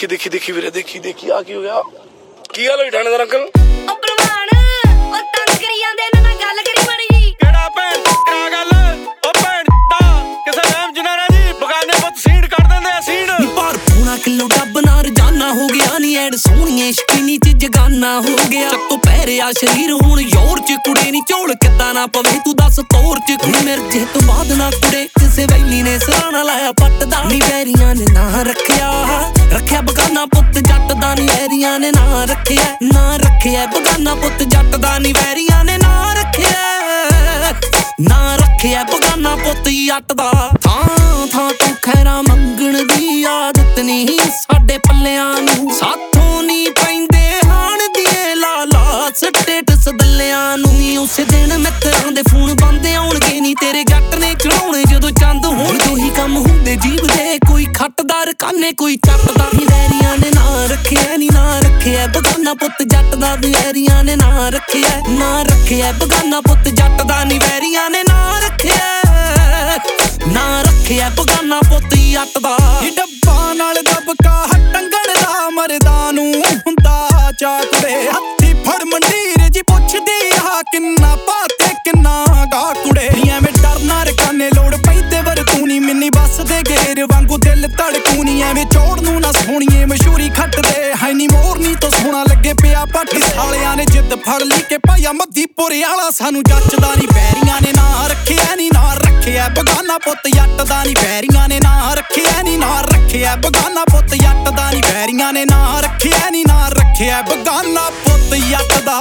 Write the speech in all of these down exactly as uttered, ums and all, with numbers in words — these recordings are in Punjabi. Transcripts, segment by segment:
देखी देखी देखी वीरे देखी देखी आ की हो गया की गल होई थानेदार अंकल ओ भलवान ओ तंग करी जांदे ना मैं गल करी बड़ी जी केड़ा भैन करा गल ओ भैन दा किसे नाम जनारा जी बगाने पुੱਤ सीड़ कर देंदे सीड़ पर पूना किलो डब ना रजाना हो गया नी एड सोहणीए शकीनी च जगाना हो गया ਚੱਤੋ ਪੈਰਿਆ शरीर ਹੁਣ ਯੋਰ ਚ ਕੁੜੇ ਨੀ ਝੋਲ ਕਿੱਦਾਂ ਨਾ ਪਵੇ ਤੂੰ ਦੱਸ ਤੋਰ ਚ ਕੁੜੀ ਮਿਰਜੇ ਤੋਂ ਬਾਅਦ ਨਾ ਕੁੜੇ ਕਿਸੇ ਵੈਲੀ ਨੇ ਸਰਾਣਾ ਲਾਇਆ ਪੱਟ ਦਾ ਨੀ ਵੈਰੀਆਂ ਨੇ ਨਾ ਰੱਖਿਆ ਰੱਖਿਆ ਬਗਾਨਾ ਪੁੱਤ ਜੱਟ ਦਾ ਨੀ ਵੈਰੀਆਂ ਨੇ ਨਾ ਰੱਖਿਆ ਨਾ ਰੱਖਿਆ ਬਗਾਨਾ ਪੁੱਤ ਜੱਟ ਦਾ ਨੀ ਵੈਰੀਆਂ ਨੇ ਨਾ ਰੱਖਿਆ ਨਾ ਰੱਖਿਆ ਬਗਾਨਾ ਪੁੱਤ ਜੱਟ ਦਾ ਥਾਂ ਥਾਂ ਤੋਂ ਖੈਰਾ ਮੰਗਣ ਦੀ ਆਦਤ ਨਹੀਂ ਸਾਡੇ ਪੱਲਿਆਂ ਨੂੰ ਸਾਥੋਂ ਨੀ ਪੈਂਦੇ ਹਾਣ ਦੀਏ ਲਾਲਾ ਸਟੇਟਸ ਦੱਲਿਆਂ ਨੂੰ ਨੀ ਉਸੇ ਦਿਨ ਮਿੱਤਰਾਂ ਦੇ ਫੋਨ ਬੰਦ ਆਉਣਗੇ ਨੀ ਤੇਰੇ ਜੱਟ ਨੇ ਚੜਾਉਣੇ ਜਦੋਂ ਚੰਦ ਹੋਣ ਦੋ ਹੀ ਕੰਮ ਹੁੰਦੇ ਜੀਵ ਦੇ ਕੋਈ ਖੱਟਦਾਰ ਕਾਨੇ ਕੋਈ ਚੱਟਦਾ ਨੀ ਵੈਰੀਆਂ ਨੇ ਨਾ ਰੱਖਿਆ ਨੀ ਨਾ ਰੱਖਿਆ ਬਗਾਨਾ ਪੁੱਤ ਜੱਟ ਦਾ ਵੈਰੀਆਂ ਨੇ ਨਾ ਰੱਖਿਆ ਨਾ ਰੱਖਿਆ ਬਗਾਨਾ ਪੁੱਤ ਜੱਟ ਦਾ ਨੀ ਵੈਰੀਆਂ ਨੇ ਨਾ ਰੱਖਿਆ ਨਾ ਰੱਖਿਆ ਬਗਾਨਾ ਪੁੱਤ ਜੱਟ ਦਾ ਡੱਬਾ ਨਾਲ ਦਬਕਾ ਟੰਗਣ ਦਾ ਮਰਦਾਂ ਨੂੰ ਹੁੰਦਾ ਚਾਕੜੇ ਹੱਥੀ ਫੜ ਮੰਡੀਰ ਜੀ ਪੁੱਛਦੀ ਆ ਕਿੰਨਾ ਪਾਤੇ ਕਿੰਨਾ ਗਾ ਕੁੜੇ ਐਵੇਂ ਡਰਨਾ ਰਕਾਨੇ ਲੋੜ ਪੈਂਦੇ ਵਰ ਤੂੰ ਨੀ ਮਿੰਨੀ ਬੱਸ ਦੇ ਗੇਰ ਵਾਂਗੂ ਦਿਲ ਧੜਕੂ ਨੀ ਐਵੇਂ ਚੋੜ ਨੂੰ ਨਾ ਸੋਹਣੀਏ ਮਸ਼ਹੂਰੀ ਖੱਟਦੇ ਹੈ ਨੀ ਮੋਰਨੀ ਤੋਂ ਸੋਹਣਾ ਲੱਗੇ ਪਿਆ ਪਾਠੀ ਸਾਲਿਆਂ ਨੇ ਜਿੱਦ ਫੜ ਲਈ ਕਿ ਭਾਈਆ ਮੱਧੀਪੁਰ ਵਾਲਾ ਸਾਨੂੰ ਜੱਚਦਾ ਨੀ ਪੈਰੀਆਂ ਨੇ ਨਾ ਰੱਖਿਆ ਨੀ ਨਾ ਰੱਖਿਆ ਬਗਾਨਾ ਪੁੱਤ ਜੱਟ ਦਾ ਨੀ ਪੈਰੀਆਂ ਨੇ ਨਾ ਰੱਖਿਆ ਨੀ ਨਾ ਰੱਖਿਆ ਬਗਾਨਾ ਪੁੱਤ ਜੱਟ ਦਾ ਨੀ ਪੈਰੀਆਂ ਨੇ ਨਾ ਰੱਖਿਆ ਨੀ ਨਾ ਰੱਖਿਆ ਬਗਾਨਾ ਪੁੱਤ ਜੱਟ ਦਾ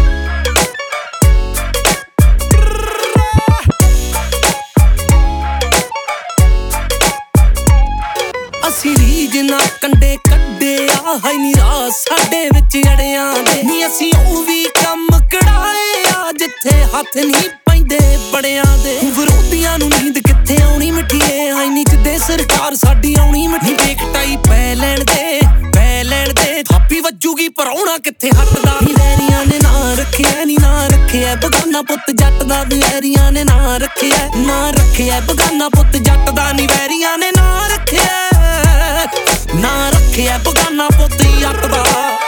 ਅਸੀਂ ਰੀਜ ਨਾ ਕੰਡੇ ਕੱਢਿਆ ਹੈ ਨੀ ਰਾਹ ਸਾਡੇ ਵਿੱਚ ਅੜਿਆਂ ਦੇ ਨੀ ਅਸੀਂ ਉਹ ਵੀ ਕੰਮ ਕਢਾਏ ਆ ਜਿੱਥੇ ਹੱਥ ਨਹੀਂ ਪੈਂਦੇ ਬੜਿਆਂ ਦੇ ਵਿਰੋਧੀਆਂ ਨੂੰ ਨੀਂਦ ਕਿੱਥੇ ਆਉਣੀ ਮਿੱਠੀਏ ਹੈ ਨੀ ਜਿੱਦੇ ਸਰਕਾਰ ਸਾਡੀ ਆਉਣੀ ਮਿੱਠੀ ਦੇਖ ਟਾਈ ਪੈ ਲੈਣ ਦੇ ਪੈ ਲੈਣ ਦੇ ਥਾਪੀ ਵੱਜੂਗੀ ਪਰਾਉਣਾ ਕਿੱਥੇ ਹੱਟਦਾ ਨੀ ਵੈਰੀਆਂ ਨੇ ਨਾ ਰੱਖਿਆ ਨੀ ਨਾ ਰੱਖਿਆ ਬਗਾਨਾ ਪੁੱਤ ਜੱਟ ਦਾ ਵੈਰੀਆਂ ਨੇ ਨਾ ਰੱਖਿਆ ਨਾ ਰੱਖਿਆ ਬਗਾਨਾ ਪੁੱਤ ਜੱਟ ਦਾ ਨੀ ਵੈਰੀਆਂ ਨੇ ਨਾ ਰੱਖਿਆ ਨਾ ਰੱਖਿਆ ਬਗਾਨਾ ਪੁੱਤ ਜੱਟ ਦਾ